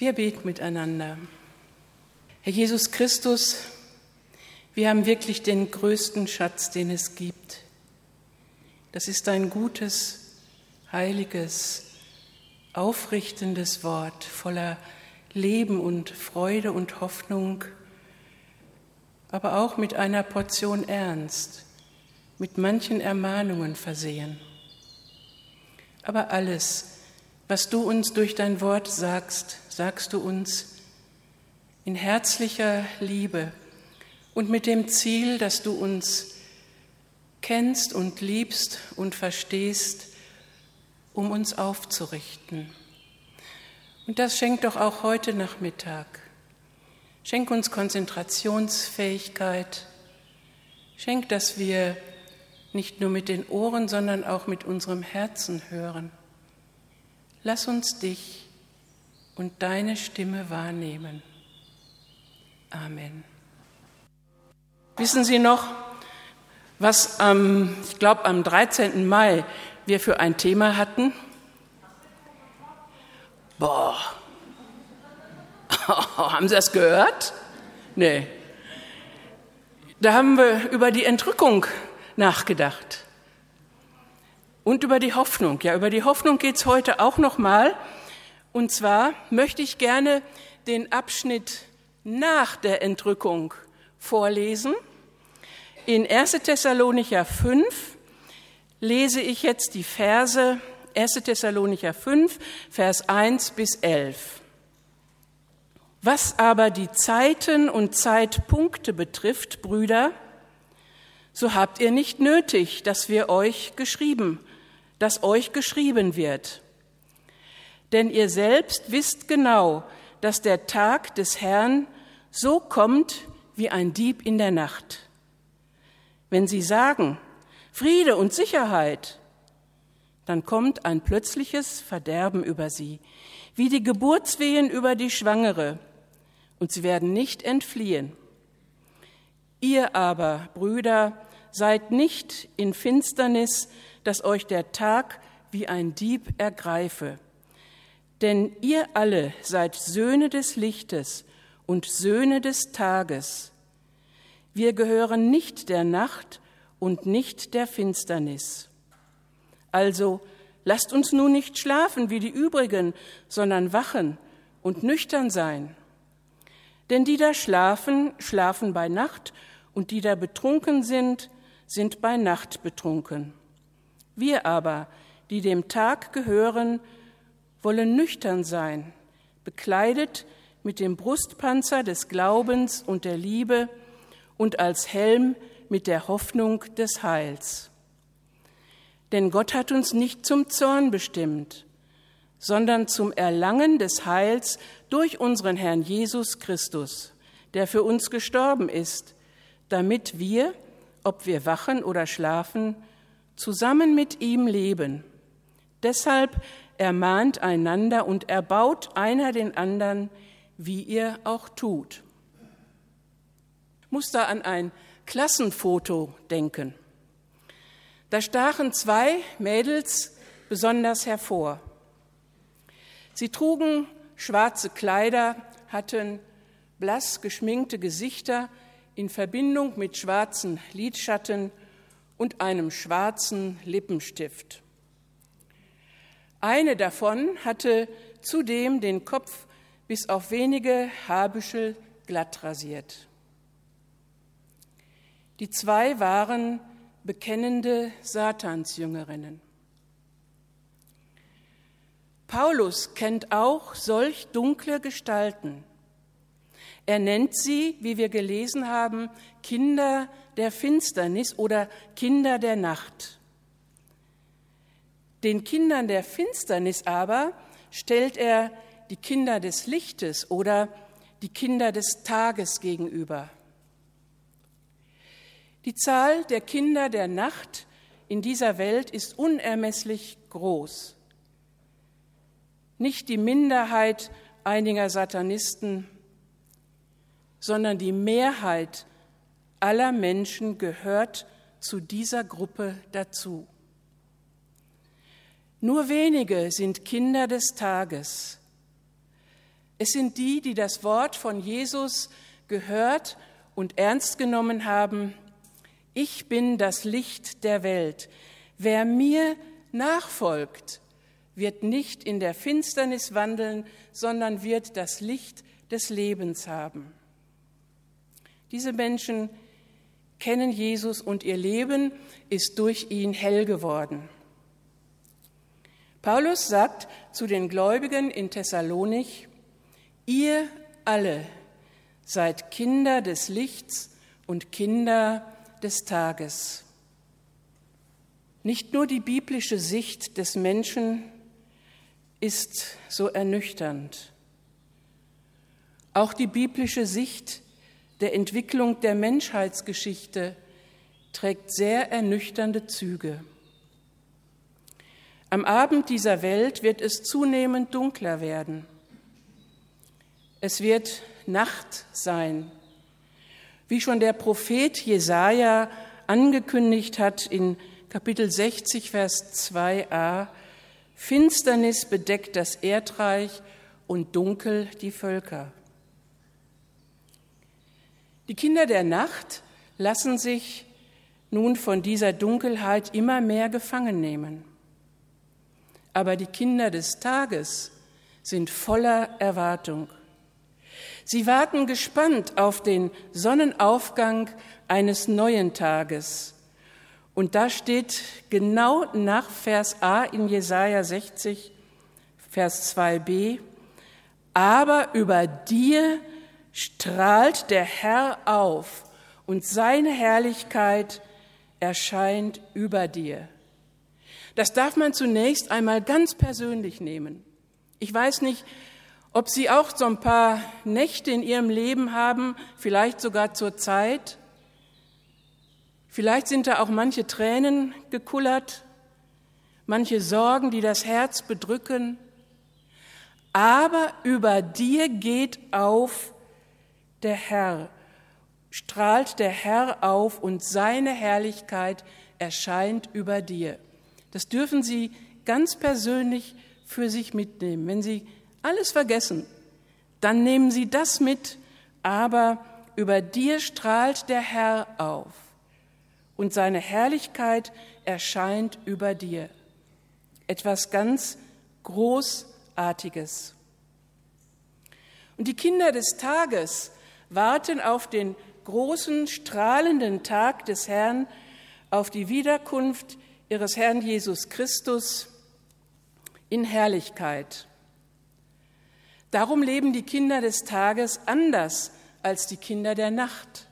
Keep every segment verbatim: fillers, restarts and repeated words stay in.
Wir beten miteinander. Herr Jesus Christus, wir haben wirklich den größten Schatz, den es gibt. Das ist dein gutes, heiliges, aufrichtendes Wort voller Leben und Freude und Hoffnung, aber auch mit einer Portion Ernst, mit manchen Ermahnungen versehen. Aber alles, was du uns durch dein Wort sagst, sagst du uns in herzlicher Liebe und mit dem Ziel, dass du uns kennst und liebst und verstehst, um uns aufzurichten. Und das schenkt doch auch heute Nachmittag. Schenk uns Konzentrationsfähigkeit. Schenk, dass wir nicht nur mit den Ohren, sondern auch mit unserem Herzen hören. Lass uns dich und deine Stimme wahrnehmen. Amen. Wissen Sie noch, was am, ich glaube, am dreizehnten Mai wir für ein Thema hatten? Boah, haben Sie das gehört? Nee. Da haben wir über die Entrückung nachgedacht und über die Hoffnung. Ja, über die Hoffnung geht es heute auch noch mal. Und zwar möchte ich gerne den Abschnitt nach der Entrückung vorlesen. In erster Thessalonicher fünf lese ich jetzt die Verse erster Thessalonicher fünf, Vers eins bis elf. Was aber die Zeiten und Zeitpunkte betrifft, Brüder, so habt ihr nicht nötig, dass wir euch geschrieben, dass euch geschrieben wird. Denn ihr selbst wisst genau, dass der Tag des Herrn so kommt wie ein Dieb in der Nacht. Wenn sie sagen, Friede und Sicherheit, dann kommt ein plötzliches Verderben über sie, wie die Geburtswehen über die Schwangere, und sie werden nicht entfliehen. Ihr aber, Brüder, seid nicht in Finsternis, dass euch der Tag wie ein Dieb ergreife. Denn ihr alle seid Söhne des Lichtes und Söhne des Tages. Wir gehören nicht der Nacht und nicht der Finsternis. Also lasst uns nun nicht schlafen wie die übrigen, sondern wachen und nüchtern sein. Denn die da schlafen, schlafen bei Nacht, und die da betrunken sind, sind bei Nacht betrunken. Wir aber, die dem Tag gehören, wollen nüchtern sein, bekleidet mit dem Brustpanzer des Glaubens und der Liebe und als Helm mit der Hoffnung des Heils. Denn Gott hat uns nicht zum Zorn bestimmt, sondern zum Erlangen des Heils durch unseren Herrn Jesus Christus, der für uns gestorben ist, damit wir, ob wir wachen oder schlafen, zusammen mit ihm leben. Deshalb ermahnt einander und erbaut einer den anderen, wie ihr auch tut. Ich muss da an ein Klassenfoto denken. Da stachen zwei Mädels besonders hervor. Sie trugen schwarze Kleider, hatten blass geschminkte Gesichter in Verbindung mit schwarzen Lidschatten und einem schwarzen Lippenstift. Eine davon hatte zudem den Kopf bis auf wenige Haarbüschel glatt rasiert. Die zwei waren bekennende Satansjüngerinnen. Paulus kennt auch solch dunkle Gestalten. Er nennt sie, wie wir gelesen haben, Kinder der Finsternis oder Kinder der Nacht. Den Kindern der Finsternis aber stellt er die Kinder des Lichtes oder die Kinder des Tages gegenüber. Die Zahl der Kinder der Nacht in dieser Welt ist unermesslich groß. Nicht die Minderheit einiger Satanisten, sondern die Mehrheit aller Menschen gehört zu dieser Gruppe dazu. Nur wenige sind Kinder des Tages. Es sind die, die das Wort von Jesus gehört und ernst genommen haben: Ich bin das Licht der Welt. Wer mir nachfolgt, wird nicht in der Finsternis wandeln, sondern wird das Licht des Lebens haben. Diese Menschen kennen Jesus und ihr Leben ist durch ihn hell geworden. Paulus sagt zu den Gläubigen in Thessalonich: Ihr alle seid Kinder des Lichts und Kinder des Tages. Nicht nur die biblische Sicht des Menschen ist so ernüchternd. Auch die biblische Sicht der Entwicklung der Menschheitsgeschichte trägt sehr ernüchternde Züge. Am Abend dieser Welt wird es zunehmend dunkler werden. Es wird Nacht sein, wie schon der Prophet Jesaja angekündigt hat in Kapitel sechzig, Vers zwei a: Finsternis bedeckt das Erdreich und dunkel die Völker. Die Kinder der Nacht lassen sich nun von dieser Dunkelheit immer mehr gefangen nehmen. Aber die Kinder des Tages sind voller Erwartung. Sie warten gespannt auf den Sonnenaufgang eines neuen Tages. Und da steht genau nach Vers a in Jesaja sechzig, Vers zwei b: Aber über dir strahlt der Herr auf und seine Herrlichkeit erscheint über dir. Das darf man zunächst einmal ganz persönlich nehmen. Ich weiß nicht, ob Sie auch so ein paar Nächte in Ihrem Leben haben, vielleicht sogar zur Zeit. Vielleicht sind da auch manche Tränen gekullert, manche Sorgen, die das Herz bedrücken. Aber über dir geht auf der Herr, strahlt der Herr auf und seine Herrlichkeit erscheint über dir. Das dürfen Sie ganz persönlich für sich mitnehmen. Wenn Sie alles vergessen, dann nehmen Sie das mit, aber über dir strahlt der Herr auf und seine Herrlichkeit erscheint über dir. Etwas ganz Großartiges. Und die Kinder des Tages warten auf den großen, strahlenden Tag des Herrn, auf die Wiederkunft ihres Herrn Jesus Christus in Herrlichkeit. Darum leben die Kinder des Tages anders als die Kinder der Nacht.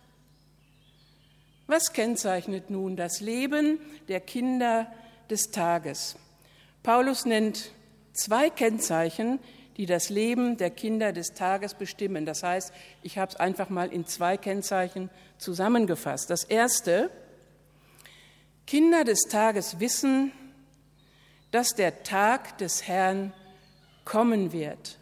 Was kennzeichnet nun das Leben der Kinder des Tages? Paulus nennt zwei Kennzeichen, die das Leben der Kinder des Tages bestimmen. Das heißt, ich habe es einfach mal in zwei Kennzeichen zusammengefasst. Das erste: Kinder des Tages wissen, dass der Tag des Herrn kommen wird.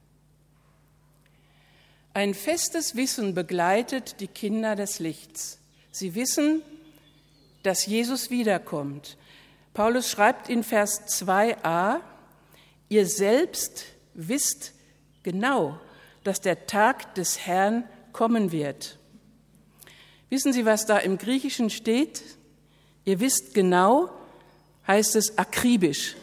Ein festes Wissen begleitet die Kinder des Lichts. Sie wissen, dass Jesus wiederkommt. Paulus schreibt in Vers zwei a: Ihr selbst wisst genau, dass der Tag des Herrn kommen wird. Wissen Sie, was da im Griechischen steht? Ihr wisst genau, heißt es akribisch.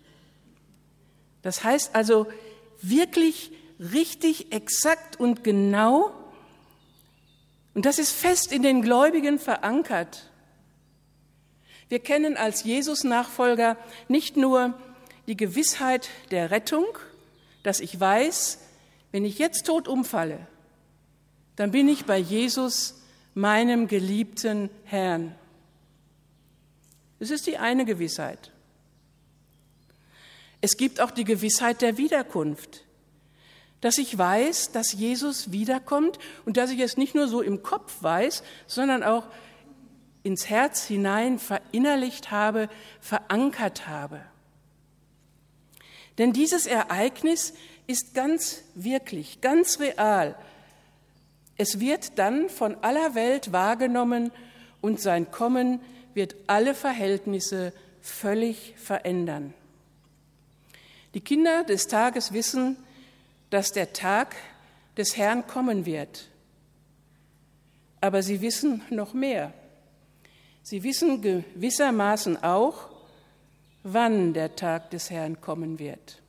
Das heißt also wirklich richtig, exakt und genau. Und das ist fest in den Gläubigen verankert. Wir kennen als Jesus-Nachfolger nicht nur die Gewissheit der Rettung, dass ich weiß, wenn ich jetzt tot umfalle, dann bin ich bei Jesus, meinem geliebten Herrn. Das ist die eine Gewissheit. Es gibt auch die Gewissheit der Wiederkunft, dass ich weiß, dass Jesus wiederkommt und dass ich es nicht nur so im Kopf weiß, sondern auch ins Herz hinein verinnerlicht habe, verankert habe. Denn dieses Ereignis ist ganz wirklich, ganz real. Es wird dann von aller Welt wahrgenommen und sein Kommen wird alle Verhältnisse völlig verändern. Die Kinder des Tages wissen, dass der Tag des Herrn kommen wird. Aber sie wissen noch mehr. Sie wissen gewissermaßen auch, wann der Tag des Herrn kommen wird.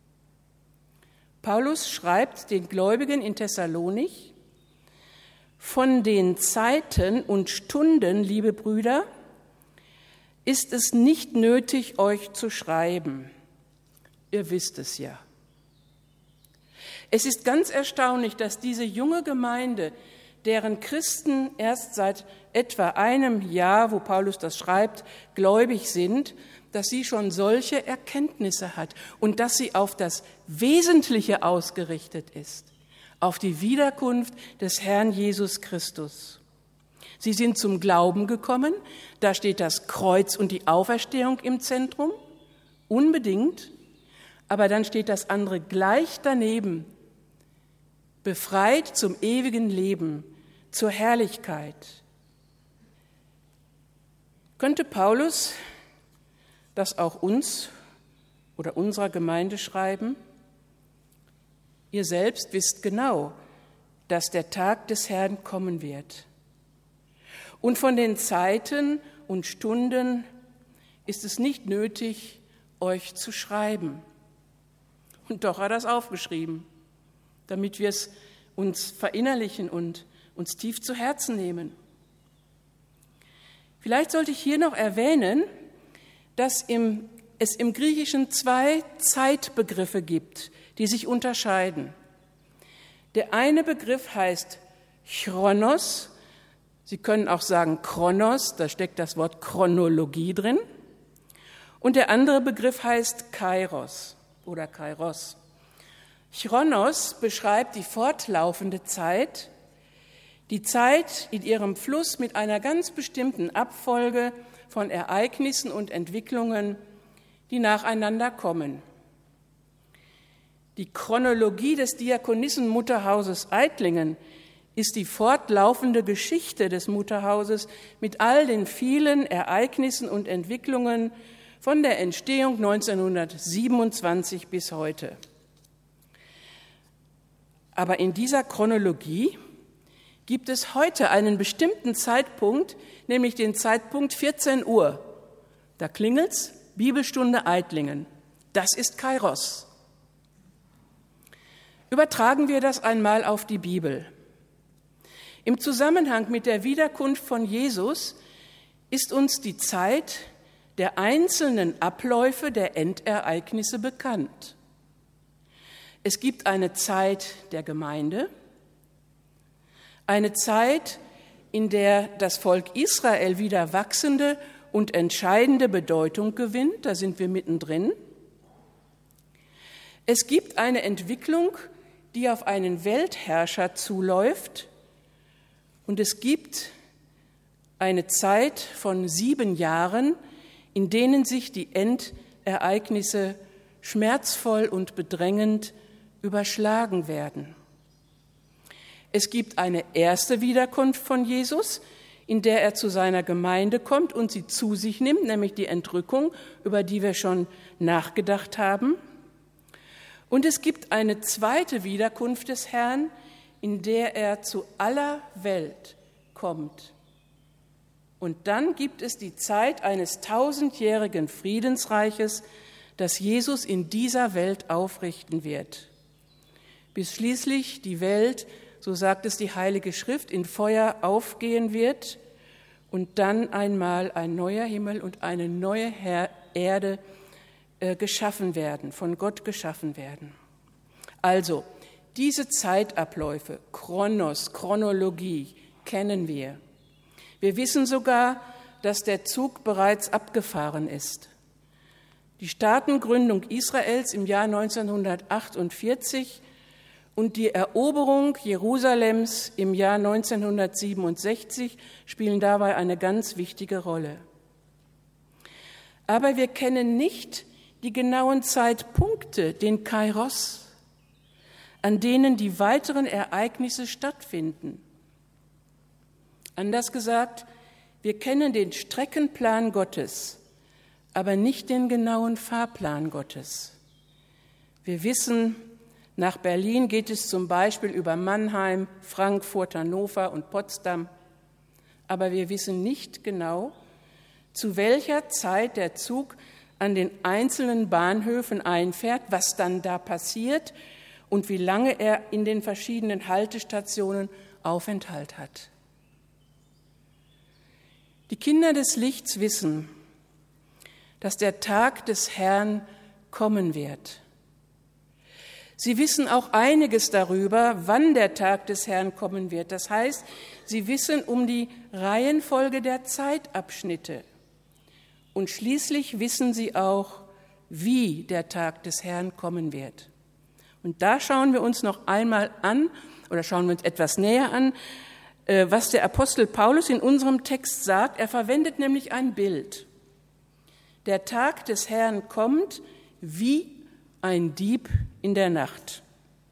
Paulus schreibt den Gläubigen in Thessalonich: Von den Zeiten und Stunden, liebe Brüder, ist es nicht nötig, euch zu schreiben. Ihr wisst es ja. Es ist ganz erstaunlich, dass diese junge Gemeinde, deren Christen erst seit etwa einem Jahr, wo Paulus das schreibt, gläubig sind, dass sie schon solche Erkenntnisse hat und dass sie auf das Wesentliche ausgerichtet ist, auf die Wiederkunft des Herrn Jesus Christus. Sie sind zum Glauben gekommen, da steht das Kreuz und die Auferstehung im Zentrum, unbedingt, aber dann steht das andere gleich daneben, befreit zum ewigen Leben, zur Herrlichkeit. Könnte Paulus das auch uns oder unserer Gemeinde schreiben? Ihr selbst wisst genau, dass der Tag des Herrn kommen wird. Und von den Zeiten und Stunden ist es nicht nötig, euch zu schreiben. Und doch hat er es aufgeschrieben, damit wir es uns verinnerlichen und uns tief zu Herzen nehmen. Vielleicht sollte ich hier noch erwähnen, dass im, es im Griechischen zwei Zeitbegriffe gibt, die sich unterscheiden. Der eine Begriff heißt Chronos, Sie können auch sagen Chronos, da steckt das Wort Chronologie drin. Und der andere Begriff heißt Kairos oder Kairos. Chronos beschreibt die fortlaufende Zeit, die Zeit in ihrem Fluss mit einer ganz bestimmten Abfolge von Ereignissen und Entwicklungen, die nacheinander kommen. Die Chronologie des Diakonissenmutterhauses Eitlingen ist die fortlaufende Geschichte des Mutterhauses mit all den vielen Ereignissen und Entwicklungen von der Entstehung neunzehnhundertsiebenundzwanzig bis heute. Aber in dieser Chronologie gibt es heute einen bestimmten Zeitpunkt, nämlich den Zeitpunkt vierzehn Uhr. Da klingelt's, Bibelstunde Eitlingen. Das ist Kairos. Übertragen wir das einmal auf die Bibel. Im Zusammenhang mit der Wiederkunft von Jesus ist uns die Zeit der einzelnen Abläufe der Endereignisse bekannt. Es gibt eine Zeit der Gemeinde, eine Zeit, in der das Volk Israel wieder wachsende und entscheidende Bedeutung gewinnt, da sind wir mittendrin. Es gibt eine Entwicklung, die auf einen Weltherrscher zuläuft, und es gibt eine Zeit von sieben Jahren, in denen sich die Endereignisse schmerzvoll und bedrängend überschlagen werden. Es gibt eine erste Wiederkunft von Jesus, in der er zu seiner Gemeinde kommt und sie zu sich nimmt, nämlich die Entrückung, über die wir schon nachgedacht haben. Und es gibt eine zweite Wiederkunft des Herrn, in der er zu aller Welt kommt. Und dann gibt es die Zeit eines tausendjährigen Friedensreiches, das Jesus in dieser Welt aufrichten wird, bis schließlich die Welt, so sagt es die Heilige Schrift, in Feuer aufgehen wird und dann einmal ein neuer Himmel und eine neue Her- Erde äh, geschaffen werden, von Gott geschaffen werden. Also, diese Zeitabläufe, Chronos, Chronologie, kennen wir. Wir wissen sogar, dass der Zug bereits abgefahren ist. Die Staatengründung Israels im Jahr neunzehnhundertachtundvierzig und die Eroberung Jerusalems im Jahr neunzehnhundertsiebenundsechzig spielen dabei eine ganz wichtige Rolle. Aber wir kennen nicht die genauen Zeitpunkte, den Kairos, an denen die weiteren Ereignisse stattfinden. Anders gesagt, wir kennen den Streckenplan Gottes, aber nicht den genauen Fahrplan Gottes. Wir wissen, Nach Berlin geht es zum Beispiel über Mannheim, Frankfurt, Hannover und Potsdam. Aber wir wissen nicht genau, zu welcher Zeit der Zug an den einzelnen Bahnhöfen einfährt, was dann da passiert und wie lange er in den verschiedenen Haltestationen Aufenthalt hat. Die Kinder des Lichts wissen, dass der Tag des Herrn kommen wird. Sie wissen auch einiges darüber, wann der Tag des Herrn kommen wird. Das heißt, sie wissen um die Reihenfolge der Zeitabschnitte. Und schließlich wissen sie auch, wie der Tag des Herrn kommen wird. Und da schauen wir uns noch einmal an, oder schauen wir uns etwas näher an, was der Apostel Paulus in unserem Text sagt. Er verwendet nämlich ein Bild. Der Tag des Herrn kommt wie ein Dieb in der Nacht.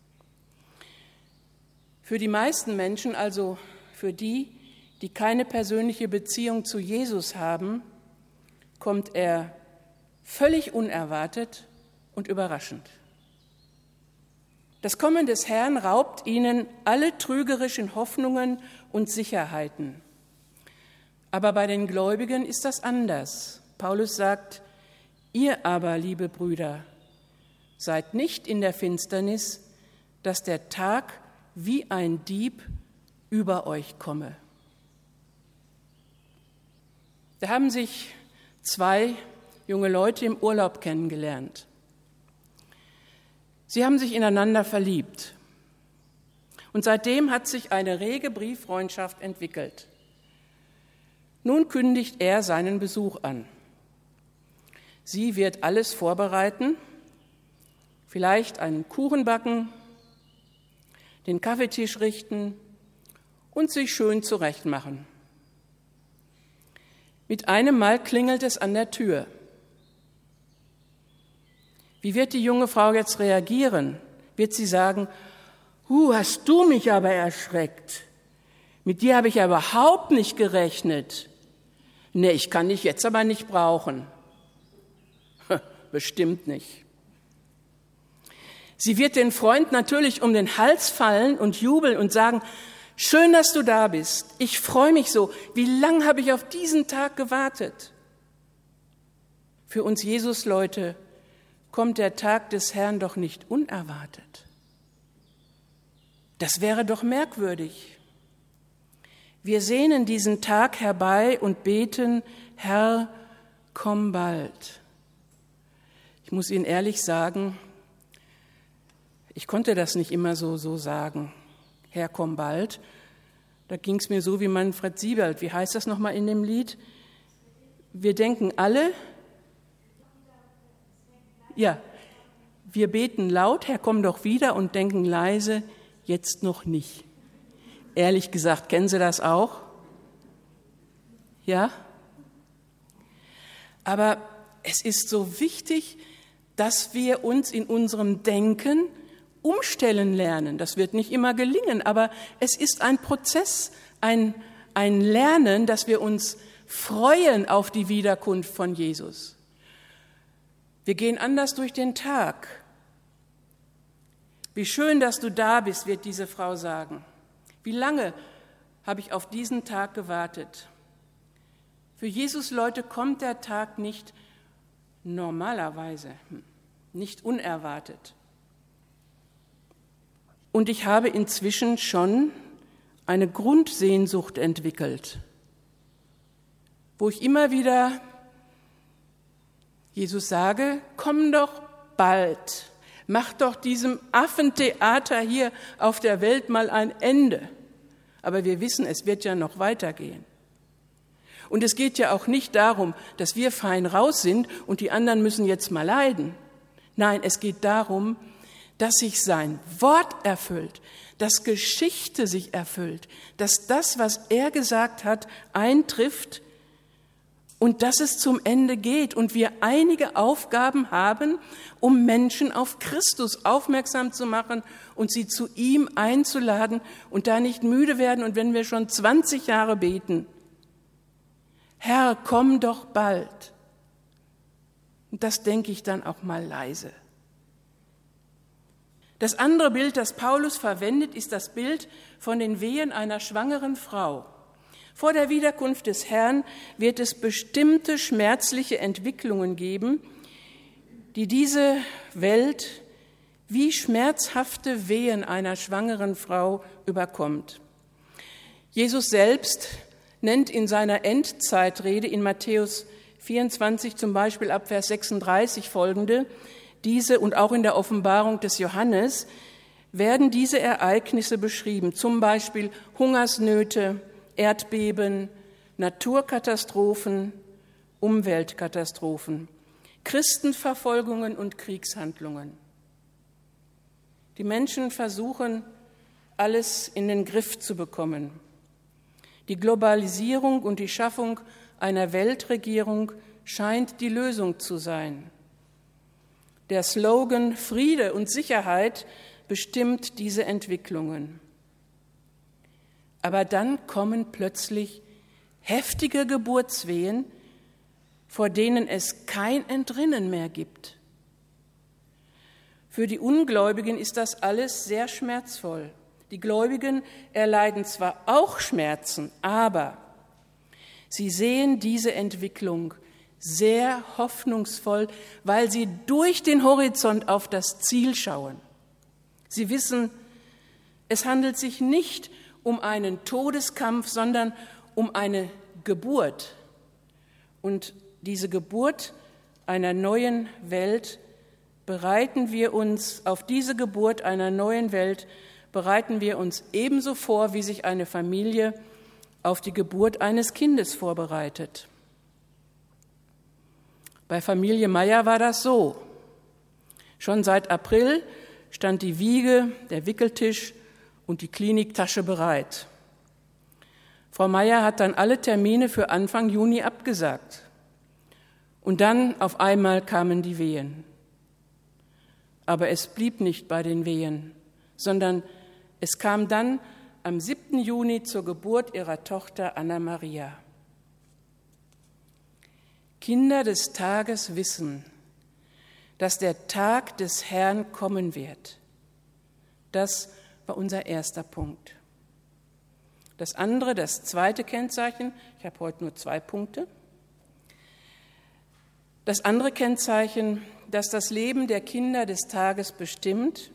Für die meisten Menschen, also für die, die keine persönliche Beziehung zu Jesus haben, kommt er völlig unerwartet und überraschend. Das Kommen des Herrn raubt ihnen alle trügerischen Hoffnungen und Sicherheiten. Aber bei den Gläubigen ist das anders. Paulus sagt, ihr aber, liebe Brüder, seid nicht in der Finsternis, dass der Tag wie ein Dieb über euch komme. Da haben sich zwei junge Leute im Urlaub kennengelernt. Sie haben sich ineinander verliebt. Und seitdem hat sich eine rege Brieffreundschaft entwickelt. Nun kündigt er seinen Besuch an. Sie wird alles vorbereiten, vielleicht einen Kuchen backen, den Kaffeetisch richten und sich schön zurechtmachen. Mit einem Mal klingelt es an der Tür. Wie wird die junge Frau jetzt reagieren? Wird sie sagen, hu, hast du mich aber erschreckt. Mit dir habe ich ja überhaupt nicht gerechnet. Nee, ich kann dich jetzt aber nicht brauchen. Bestimmt nicht. Sie wird den Freund natürlich um den Hals fallen und jubeln und sagen, schön, dass du da bist. Ich freue mich so. Wie lange habe ich auf diesen Tag gewartet? Für uns Jesus-Leute kommt der Tag des Herrn doch nicht unerwartet. Das wäre doch merkwürdig. Wir sehnen diesen Tag herbei und beten, Herr, komm bald. Ich muss Ihnen ehrlich sagen, ich konnte das nicht immer so, so sagen, Herr, komm bald. Da ging es mir so wie Manfred Siebald. Wie heißt das nochmal in dem Lied? Wir denken alle, ja, wir beten laut, Herr, komm doch wieder, und denken leise, jetzt noch nicht. Ehrlich gesagt, kennen Sie das auch? Ja? Aber es ist so wichtig, dass wir uns in unserem Denken umstellen lernen. Das wird nicht immer gelingen, aber es ist ein Prozess, ein, ein Lernen, dass wir uns freuen auf die Wiederkunft von Jesus. Wir gehen anders durch den Tag. Wie schön, dass du da bist, wird diese Frau sagen. Wie lange habe ich auf diesen Tag gewartet? Für Jesus-Leute kommt der Tag nicht normalerweise, nicht unerwartet. Und ich habe inzwischen schon eine Grundsehnsucht entwickelt, wo ich immer wieder Jesus sage, komm doch bald, mach doch diesem Affentheater hier auf der Welt mal ein Ende. Aber wir wissen, es wird ja noch weitergehen. Und es geht ja auch nicht darum, dass wir fein raus sind und die anderen müssen jetzt mal leiden. Nein, es geht darum, dass sich sein Wort erfüllt, dass Geschichte sich erfüllt, dass das, was er gesagt hat, eintrifft und dass es zum Ende geht und wir einige Aufgaben haben, um Menschen auf Christus aufmerksam zu machen und sie zu ihm einzuladen und da nicht müde werden. Und wenn wir schon zwanzig Jahre beten, Herr, komm doch bald. Und das denke ich dann auch mal leise. Das andere Bild, das Paulus verwendet, ist das Bild von den Wehen einer schwangeren Frau. Vor der Wiederkunft des Herrn wird es bestimmte schmerzliche Entwicklungen geben, die diese Welt wie schmerzhafte Wehen einer schwangeren Frau überkommt. Jesus selbst nennt in seiner Endzeitrede in Matthäus vierundzwanzig zum Beispiel ab Vers sechsunddreißig folgende, diese und auch in der Offenbarung des Johannes werden diese Ereignisse beschrieben, zum Beispiel Hungersnöte, Erdbeben, Naturkatastrophen, Umweltkatastrophen, Christenverfolgungen und Kriegshandlungen. Die Menschen versuchen, alles in den Griff zu bekommen. Die Globalisierung und die Schaffung einer Weltregierung scheint die Lösung zu sein. Der Slogan Friede und Sicherheit bestimmt diese Entwicklungen. Aber dann kommen plötzlich heftige Geburtswehen, vor denen es kein Entrinnen mehr gibt. Für die Ungläubigen ist das alles sehr schmerzvoll. Die Gläubigen erleiden zwar auch Schmerzen, aber sie sehen diese Entwicklung sehr hoffnungsvoll, weil sie durch den Horizont auf das Ziel schauen. Sie wissen, es handelt sich nicht um einen Todeskampf, sondern um eine Geburt. Und diese Geburt einer neuen Welt bereiten wir uns, auf diese Geburt einer neuen Welt bereiten wir uns ebenso vor, wie sich eine Familie auf die Geburt eines Kindes vorbereitet. Bei Familie Meyer war das so. Schon seit April stand die Wiege, der Wickeltisch und die Kliniktasche bereit. Frau Meyer hat dann alle Termine für Anfang Juni abgesagt. Und dann auf einmal kamen die Wehen. Aber es blieb nicht bei den Wehen, sondern es kam dann am siebten Juni zur Geburt ihrer Tochter Anna Maria. Kinder des Tages wissen, dass der Tag des Herrn kommen wird. Das war unser erster Punkt. Das andere, das zweite Kennzeichen, ich habe heute nur zwei Punkte. Das andere Kennzeichen, das das Leben der Kinder des Tages bestimmt,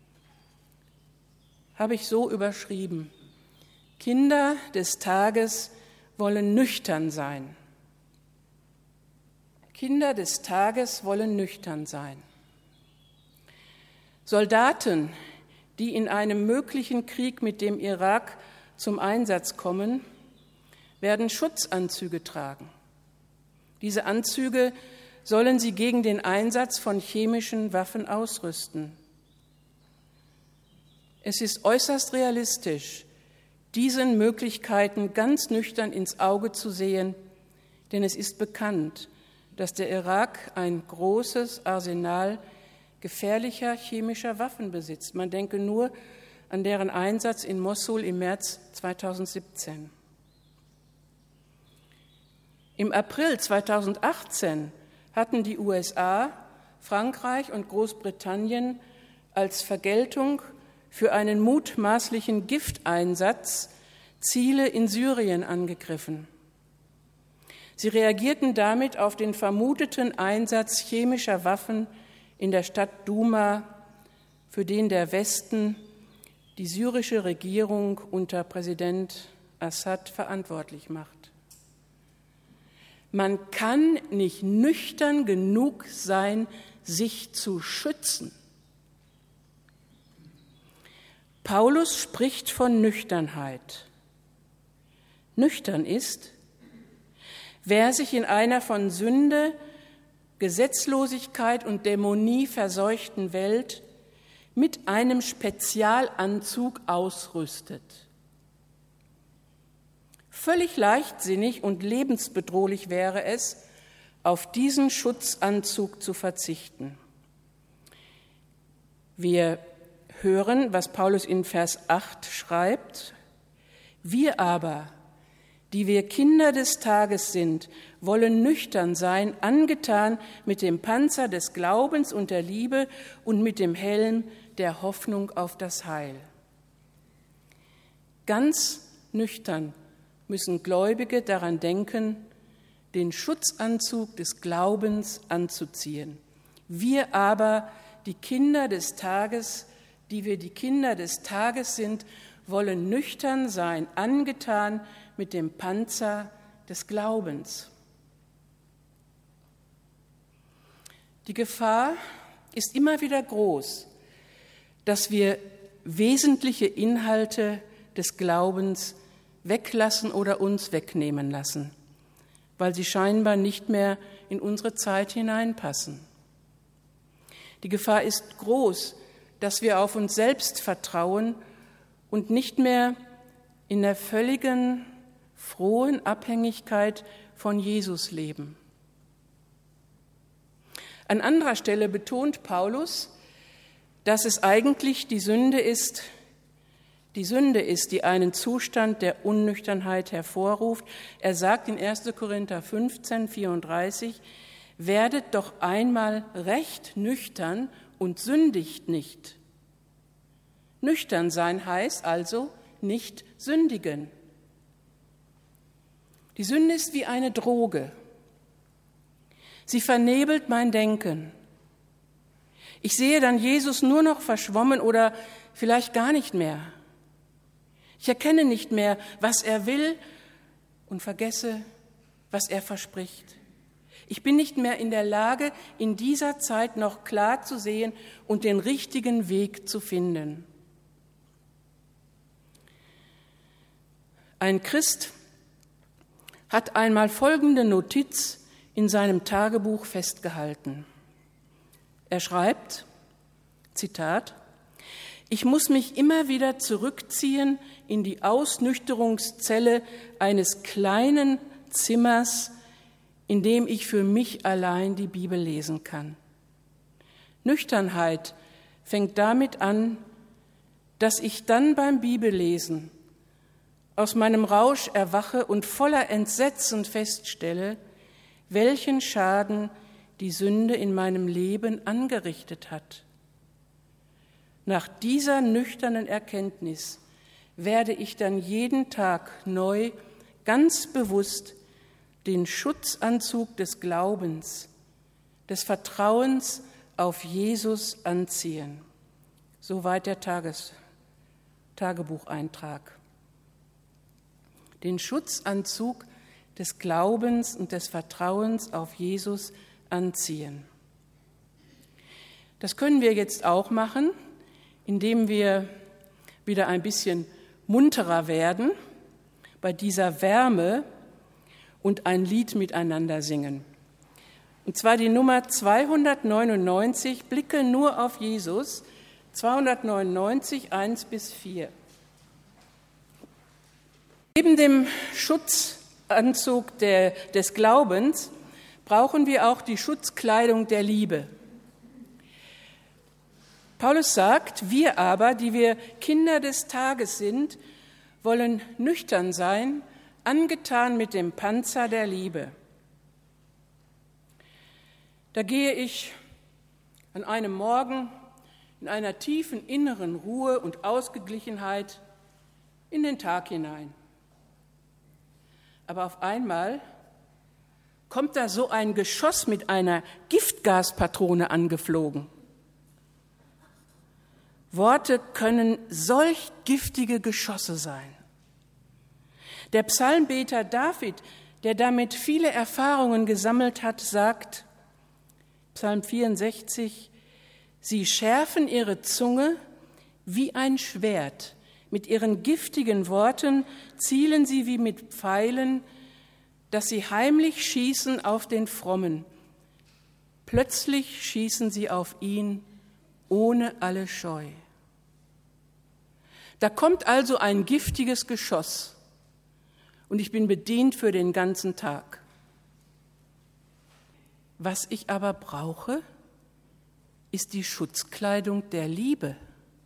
habe ich so überschrieben. Kinder des Tages wollen nüchtern sein. Kinder des Tages wollen nüchtern sein. Soldaten, die in einem möglichen Krieg mit dem Irak zum Einsatz kommen, werden Schutzanzüge tragen. Diese Anzüge sollen sie gegen den Einsatz von chemischen Waffen ausrüsten. Es ist äußerst realistisch, diesen Möglichkeiten ganz nüchtern ins Auge zu sehen, denn es ist bekannt, dass der Irak ein großes Arsenal gefährlicher chemischer Waffen besitzt. Man denke nur an deren Einsatz in Mossul im März zweitausendsiebzehn. Im April zweitausendachtzehn hatten die U S A, Frankreich und Großbritannien als Vergeltung für einen mutmaßlichen Gifteinsatz Ziele in Syrien angegriffen. Sie reagierten damit auf den vermuteten Einsatz chemischer Waffen in der Stadt Douma, für den der Westen die syrische Regierung unter Präsident Assad verantwortlich macht. Man kann nicht nüchtern genug sein, sich zu schützen. Paulus spricht von Nüchternheit. Nüchtern ist, wer sich in einer von Sünde, Gesetzlosigkeit und Dämonie verseuchten Welt mit einem Spezialanzug ausrüstet. Völlig leichtsinnig und lebensbedrohlich wäre es, auf diesen Schutzanzug zu verzichten. Wir hören, was Paulus in Vers acht schreibt. Wir aber, die wir Kinder des Tages sind, wollen nüchtern sein, angetan mit dem Panzer des Glaubens und der Liebe und mit dem Helm der Hoffnung auf das Heil. Ganz nüchtern müssen Gläubige daran denken, den Schutzanzug des Glaubens anzuziehen. Wir aber, die Kinder des Tages, die wir die Kinder des Tages sind, wollen nüchtern sein, angetan mit dem Panzer des Glaubens. Die Gefahr ist immer wieder groß, dass wir wesentliche Inhalte des Glaubens weglassen oder uns wegnehmen lassen, weil sie scheinbar nicht mehr in unsere Zeit hineinpassen. Die Gefahr ist groß, dass wir auf uns selbst vertrauen und nicht mehr in der völligen, frohen Abhängigkeit von Jesus leben. An anderer Stelle betont Paulus, dass es eigentlich die Sünde ist, die Sünde ist, die einen Zustand der Unnüchternheit hervorruft. Er sagt in erster Korinther fünfzehn, vierunddreißig, werdet doch einmal recht nüchtern und sündigt nicht. Nüchtern sein heißt also nicht sündigen. Die Sünde ist wie eine Droge. Sie vernebelt mein Denken. Ich sehe dann Jesus nur noch verschwommen oder vielleicht gar nicht mehr. Ich erkenne nicht mehr, was er will und vergesse, was er verspricht. Ich bin nicht mehr in der Lage, in dieser Zeit noch klar zu sehen und den richtigen Weg zu finden. Ein Christ hat einmal folgende Notiz in seinem Tagebuch festgehalten. Er schreibt, Zitat, ich muss mich immer wieder zurückziehen in die Ausnüchterungszelle eines kleinen Zimmers, in dem ich für mich allein die Bibel lesen kann. Nüchternheit fängt damit an, dass ich dann beim Bibellesen aus meinem Rausch erwache und voller Entsetzen feststelle, welchen Schaden die Sünde in meinem Leben angerichtet hat. Nach dieser nüchternen Erkenntnis werde ich dann jeden Tag neu ganz bewusst den Schutzanzug des Glaubens, des Vertrauens auf Jesus anziehen. Soweit der Tages- Tagebucheintrag. Den Schutzanzug des Glaubens und des Vertrauens auf Jesus anziehen. Das können wir jetzt auch machen, indem wir wieder ein bisschen munterer werden bei dieser Wärme und ein Lied miteinander singen. Und zwar die Nummer zweihundertneunundneunzig, Blicke nur auf Jesus, zweihundertneunundneunzig, eins bis vier. Neben dem Schutzanzug der, des Glaubens brauchen wir auch die Schutzkleidung der Liebe. Paulus sagt, wir aber, die wir Kinder des Tages sind, wollen nüchtern sein, angetan mit dem Panzer der Liebe. Da gehe ich an einem Morgen in einer tiefen inneren Ruhe und Ausgeglichenheit in den Tag hinein. Aber auf einmal kommt da so ein Geschoss mit einer Giftgaspatrone angeflogen. Worte können solch giftige Geschosse sein. Der Psalmbeter David, der damit viele Erfahrungen gesammelt hat, sagt, Psalm vierundsechzig, sie schärfen ihre Zunge wie ein Schwert. Mit ihren giftigen Worten zielen sie wie mit Pfeilen, dass sie heimlich schießen auf den Frommen. Plötzlich schießen sie auf ihn ohne alle Scheu. Da kommt also ein giftiges Geschoss und ich bin bedient für den ganzen Tag. Was ich aber brauche, ist die Schutzkleidung der Liebe.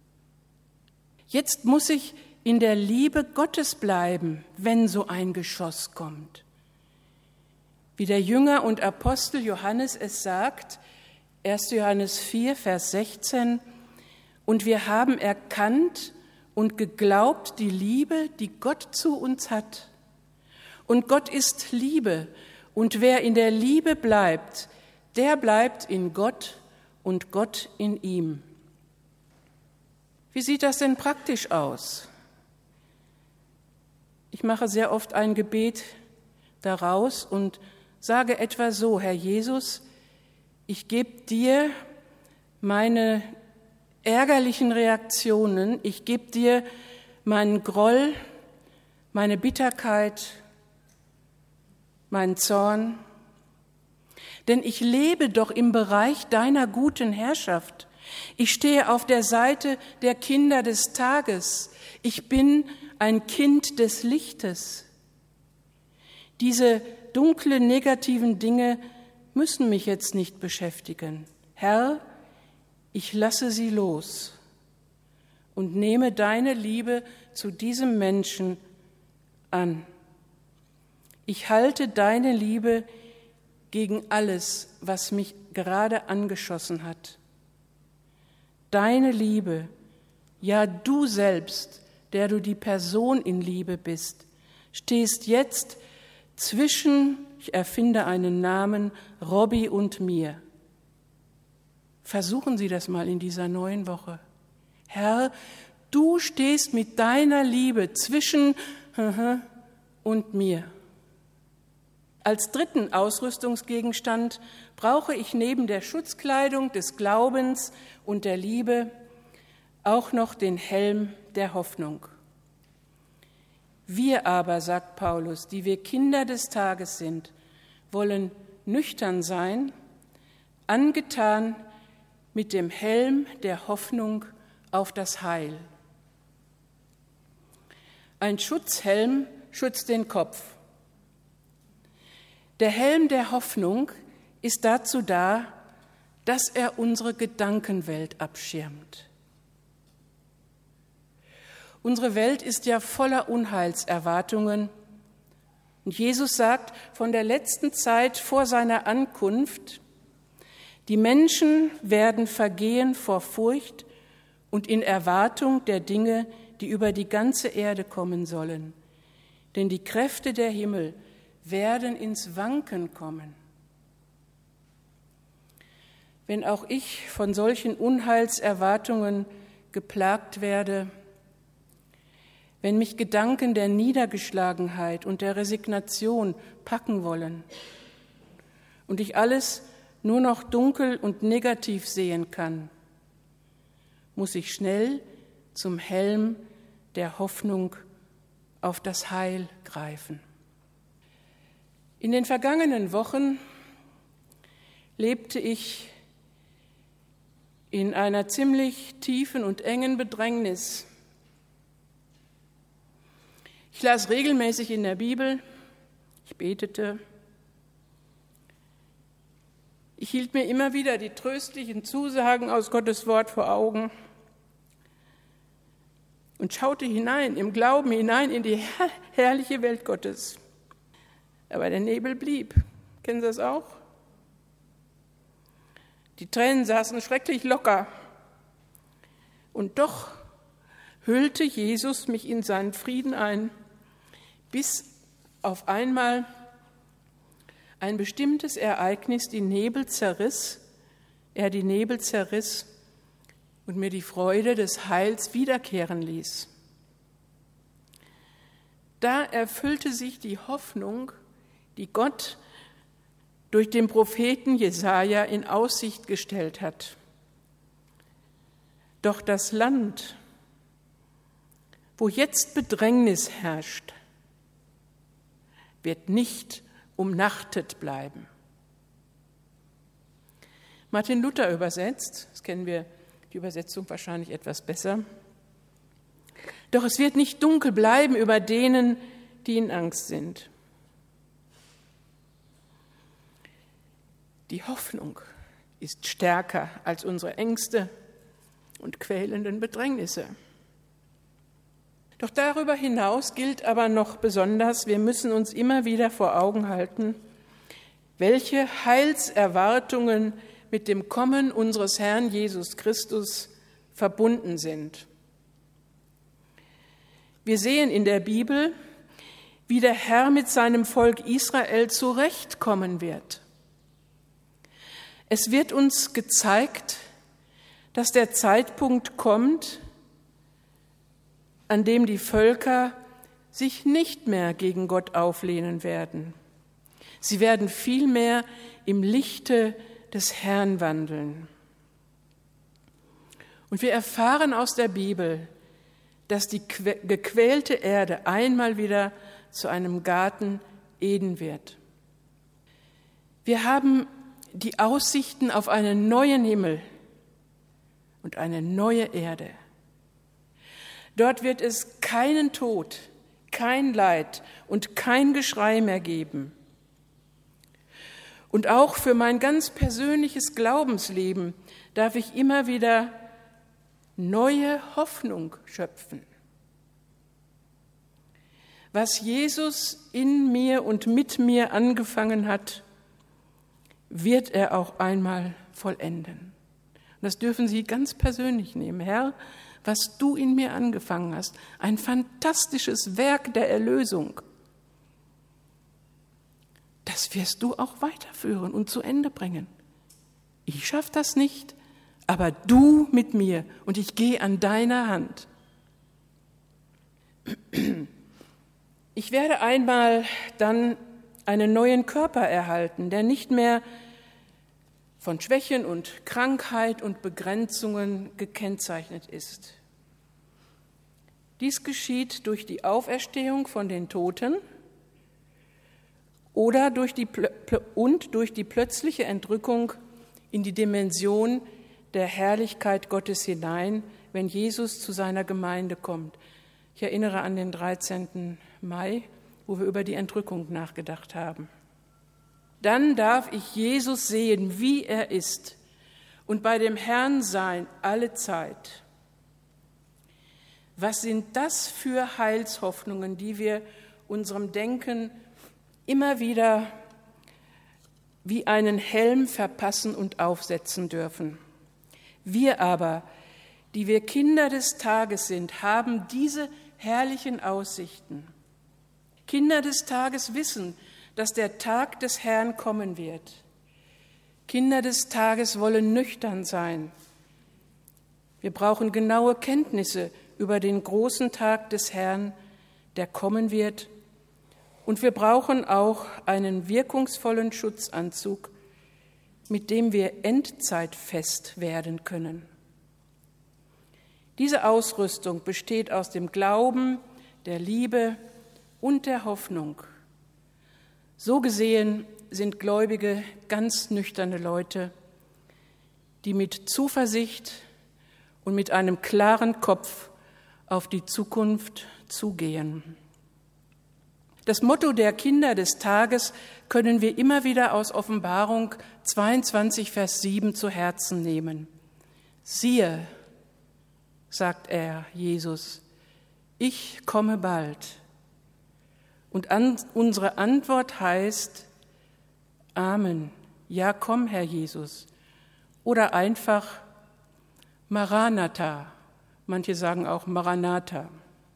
Jetzt muss ich in der Liebe Gottes bleiben, wenn so ein Geschoss kommt. Wie der Jünger und Apostel Johannes es sagt, erster Johannes vier, Vers sechzehn, und wir haben erkannt und geglaubt die Liebe, die Gott zu uns hat. Und Gott ist Liebe, und wer in der Liebe bleibt, der bleibt in Gott und Gott in ihm. Wie sieht das denn praktisch aus? Ich mache sehr oft ein Gebet daraus und sage etwa so: Herr Jesus, ich gebe dir meine ärgerlichen Reaktionen, ich gebe dir meinen Groll, meine Bitterkeit, meinen Zorn, denn ich lebe doch im Bereich deiner guten Herrschaft. Ich stehe auf der Seite der Kinder des Tages. Ich bin ein Kind des Lichtes. Diese dunklen, negativen Dinge müssen mich jetzt nicht beschäftigen. Herr, ich lasse sie los und nehme deine Liebe zu diesem Menschen an. Ich halte deine Liebe gegen alles, was mich gerade angeschossen hat. Deine Liebe, ja du selbst, der du die Person in Liebe bist, stehst jetzt zwischen, ich erfinde einen Namen, Robby und mir. Versuchen Sie das mal in dieser neuen Woche. Herr, du stehst mit deiner Liebe zwischen und mir. Als dritten Ausrüstungsgegenstand brauche ich neben der Schutzkleidung des Glaubens und der Liebe auch noch den Helm der Hoffnung. Wir aber, sagt Paulus, die wir Kinder des Tages sind, wollen nüchtern sein, angetan mit dem Helm der Hoffnung auf das Heil. Ein Schutzhelm schützt den Kopf. Der Helm der Hoffnung ist dazu da, dass er unsere Gedankenwelt abschirmt. Unsere Welt ist ja voller Unheilserwartungen. Und Jesus sagt von der letzten Zeit vor seiner Ankunft: Die Menschen werden vergehen vor Furcht und in Erwartung der Dinge, die über die ganze Erde kommen sollen. Denn die Kräfte der Himmel werden ins Wanken kommen. Wenn auch ich von solchen Unheilserwartungen geplagt werde, wenn mich Gedanken der Niedergeschlagenheit und der Resignation packen wollen und ich alles nur noch dunkel und negativ sehen kann, muss ich schnell zum Helm der Hoffnung auf das Heil greifen. In den vergangenen Wochen lebte ich in einer ziemlich tiefen und engen Bedrängnis. Ich las regelmäßig in der Bibel, ich betete, ich hielt mir immer wieder die tröstlichen Zusagen aus Gottes Wort vor Augen und schaute hinein, im Glauben hinein in die herrliche Welt Gottes. Aber der Nebel blieb. Kennen Sie das auch? Die Tränen saßen schrecklich locker. Und doch hüllte Jesus mich in seinen Frieden ein, bis auf einmal ein bestimmtes Ereignis die Nebel zerriss, er die Nebel zerriss und mir die Freude des Heils wiederkehren ließ. Da erfüllte sich die Hoffnung, die Gott durch den Propheten Jesaja in Aussicht gestellt hat. Doch das Land, wo jetzt Bedrängnis herrscht, wird nicht umnachtet bleiben. Martin Luther übersetzt, das kennen wir die Übersetzung wahrscheinlich etwas besser, doch es wird nicht dunkel bleiben über denen, die in Angst sind. Die Hoffnung ist stärker als unsere Ängste und quälenden Bedrängnisse. Doch darüber hinaus gilt aber noch besonders, wir müssen uns immer wieder vor Augen halten, welche Heilserwartungen mit dem Kommen unseres Herrn Jesus Christus verbunden sind. Wir sehen in der Bibel, wie der Herr mit seinem Volk Israel zurechtkommen wird. Es wird uns gezeigt, dass der Zeitpunkt kommt, an dem die Völker sich nicht mehr gegen Gott auflehnen werden. Sie werden vielmehr im Lichte des Herrn wandeln. Und wir erfahren aus der Bibel, dass die gequälte Erde einmal wieder zu einem Garten Eden wird. Wir haben die Aussichten auf einen neuen Himmel und eine neue Erde. Dort wird es keinen Tod, kein Leid und kein Geschrei mehr geben. Und auch für mein ganz persönliches Glaubensleben darf ich immer wieder neue Hoffnung schöpfen. Was Jesus in mir und mit mir angefangen hat, wird er auch einmal vollenden. Und das dürfen Sie ganz persönlich nehmen. Herr, was du in mir angefangen hast, ein fantastisches Werk der Erlösung, das wirst du auch weiterführen und zu Ende bringen. Ich schaffe das nicht, aber du mit mir und ich gehe an deiner Hand. Ich werde einmal dann einen neuen Körper erhalten, der nicht mehr von Schwächen und Krankheit und Begrenzungen gekennzeichnet ist. Dies geschieht durch die Auferstehung von den Toten oder durch die, und durch die plötzliche Entrückung in die Dimension der Herrlichkeit Gottes hinein, wenn Jesus zu seiner Gemeinde kommt. Ich erinnere an den dreizehnten Mai, wo wir über die Entrückung nachgedacht haben. Dann darf ich Jesus sehen, wie er ist, und bei dem Herrn sein alle Zeit. Was sind das für Heilshoffnungen, die wir unserem Denken immer wieder wie einen Helm verpassen und aufsetzen dürfen. Wir aber, die wir Kinder des Tages sind, haben diese herrlichen Aussichten. Kinder des Tages wissen, dass der Tag des Herrn kommen wird. Kinder des Tages wollen nüchtern sein. Wir brauchen genaue Kenntnisse über den großen Tag des Herrn, der kommen wird. Und wir brauchen auch einen wirkungsvollen Schutzanzug, mit dem wir endzeitfest werden können. Diese Ausrüstung besteht aus dem Glauben, der Liebe und der Hoffnung. So gesehen sind Gläubige ganz nüchterne Leute, die mit Zuversicht und mit einem klaren Kopf auf die Zukunft zugehen. Das Motto der Kinder des Tages können wir immer wieder aus Offenbarung zweiundzwanzig, Vers sieben zu Herzen nehmen. Siehe, sagt er, Jesus, ich komme bald. Und an, unsere Antwort heißt, Amen, ja komm, Herr Jesus. Oder einfach Maranatha, manche sagen auch Maranatha.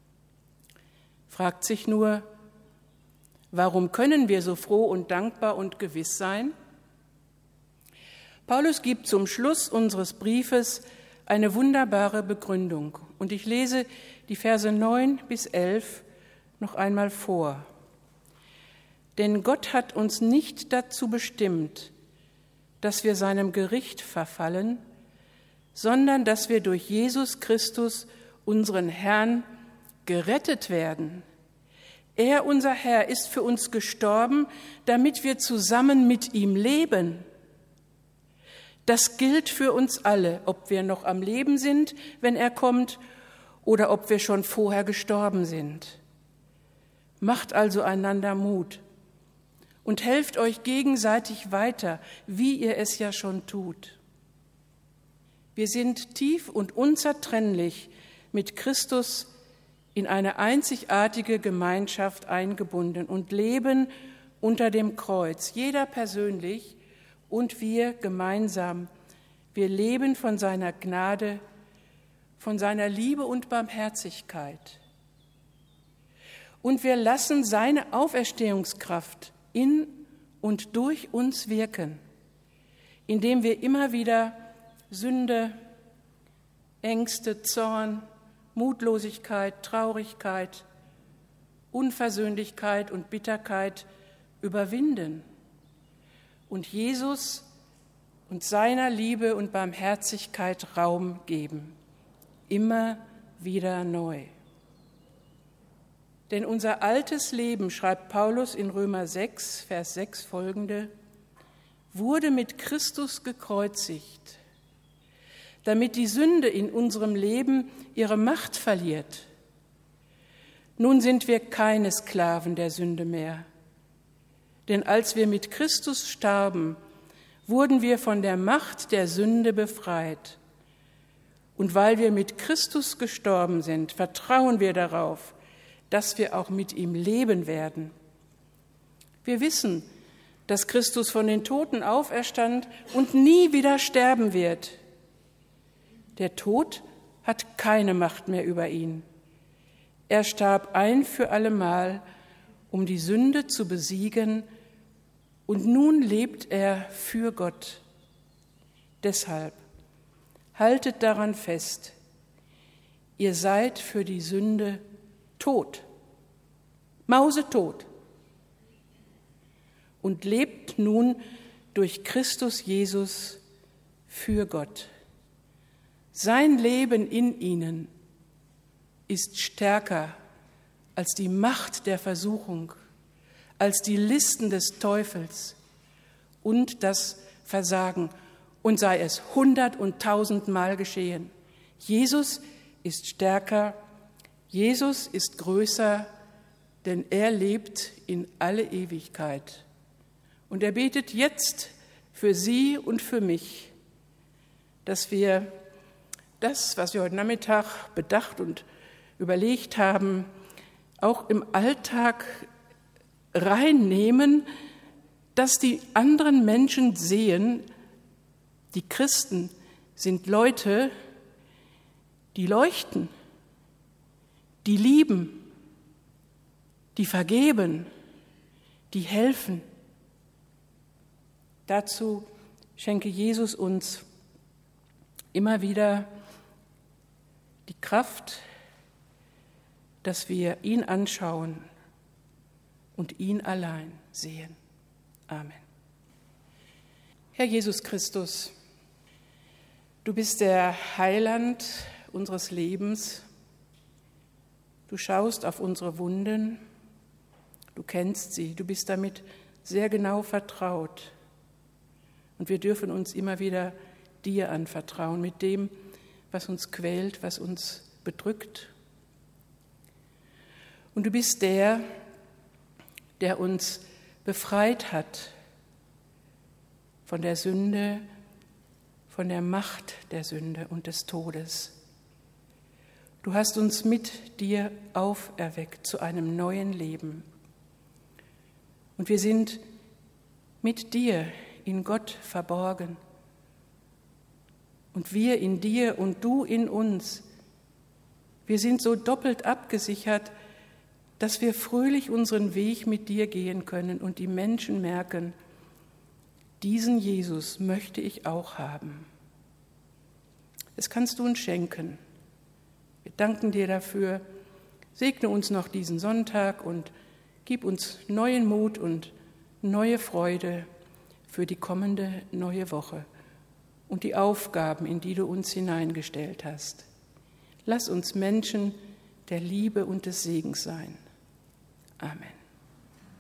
Fragt sich nur, warum können wir so froh und dankbar und gewiss sein? Paulus gibt zum Schluss unseres Briefes eine wunderbare Begründung. Und ich lese die Verse neun bis elf noch einmal vor. Denn Gott hat uns nicht dazu bestimmt, dass wir seinem Gericht verfallen, sondern dass wir durch Jesus Christus, unseren Herrn, gerettet werden. Er, unser Herr, ist für uns gestorben, damit wir zusammen mit ihm leben. Das gilt für uns alle, ob wir noch am Leben sind, wenn er kommt, oder ob wir schon vorher gestorben sind. Macht also einander Mut und helft euch gegenseitig weiter, wie ihr es ja schon tut. Wir sind tief und unzertrennlich mit Christus in eine einzigartige Gemeinschaft eingebunden und leben unter dem Kreuz, jeder persönlich und wir gemeinsam. Wir leben von seiner Gnade von seiner Liebe und Barmherzigkeit. Und wir lassen seine Auferstehungskraft in und durch uns wirken, indem wir immer wieder Sünde, Ängste, Zorn, Mutlosigkeit, Traurigkeit, Unversöhnlichkeit und Bitterkeit überwinden und Jesus und seiner Liebe und Barmherzigkeit Raum geben, immer wieder neu. Denn unser altes Leben, schreibt Paulus in Römer sechs, Vers sechs folgende, wurde mit Christus gekreuzigt, damit die Sünde in unserem Leben ihre Macht verliert. Nun sind wir keine Sklaven der Sünde mehr. Denn als wir mit Christus starben, wurden wir von der Macht der Sünde befreit. Und weil wir mit Christus gestorben sind, vertrauen wir darauf, dass wir auch mit ihm leben werden. Wir wissen, dass Christus von den Toten auferstand und nie wieder sterben wird. Der Tod hat keine Macht mehr über ihn. Er starb ein für allemal, um die Sünde zu besiegen, und nun lebt er für Gott. Deshalb haltet daran fest, ihr seid für die Sünde tot, mausetot, und lebt nun durch Christus Jesus für Gott. Sein Leben in ihnen ist stärker als die Macht der Versuchung, als die Listen des Teufels und das Versagen, und sei es hundert und tausendmal geschehen. Jesus ist stärker, Jesus ist größer, denn er lebt in alle Ewigkeit. Und er betet jetzt für Sie und für mich, dass wir das, was wir heute Nachmittag bedacht und überlegt haben, auch im Alltag reinnehmen, dass die anderen Menschen sehen, die Christen sind Leute, die leuchten, die lieben, die vergeben, die helfen. Dazu schenke Jesus uns immer wieder die Kraft, dass wir ihn anschauen und ihn allein sehen. Amen. Herr Jesus Christus, du bist der Heiland unseres Lebens. Du schaust auf unsere Wunden, du kennst sie, du bist damit sehr genau vertraut. Und wir dürfen uns immer wieder dir anvertrauen mit dem, was uns quält, was uns bedrückt. Und du bist der, der uns befreit hat von der Sünde, von der Macht der Sünde und des Todes. Du hast uns mit dir auferweckt zu einem neuen Leben. Und wir sind mit dir in Gott verborgen. Und wir in dir und du in uns. Wir sind so doppelt abgesichert, dass wir fröhlich unseren Weg mit dir gehen können und die Menschen merken, diesen Jesus möchte ich auch haben. Das kannst du uns schenken. Wir danken dir dafür. Segne uns noch diesen Sonntag und gib uns neuen Mut und neue Freude für die kommende neue Woche und die Aufgaben, in die du uns hineingestellt hast. Lass uns Menschen der Liebe und des Segens sein. Amen.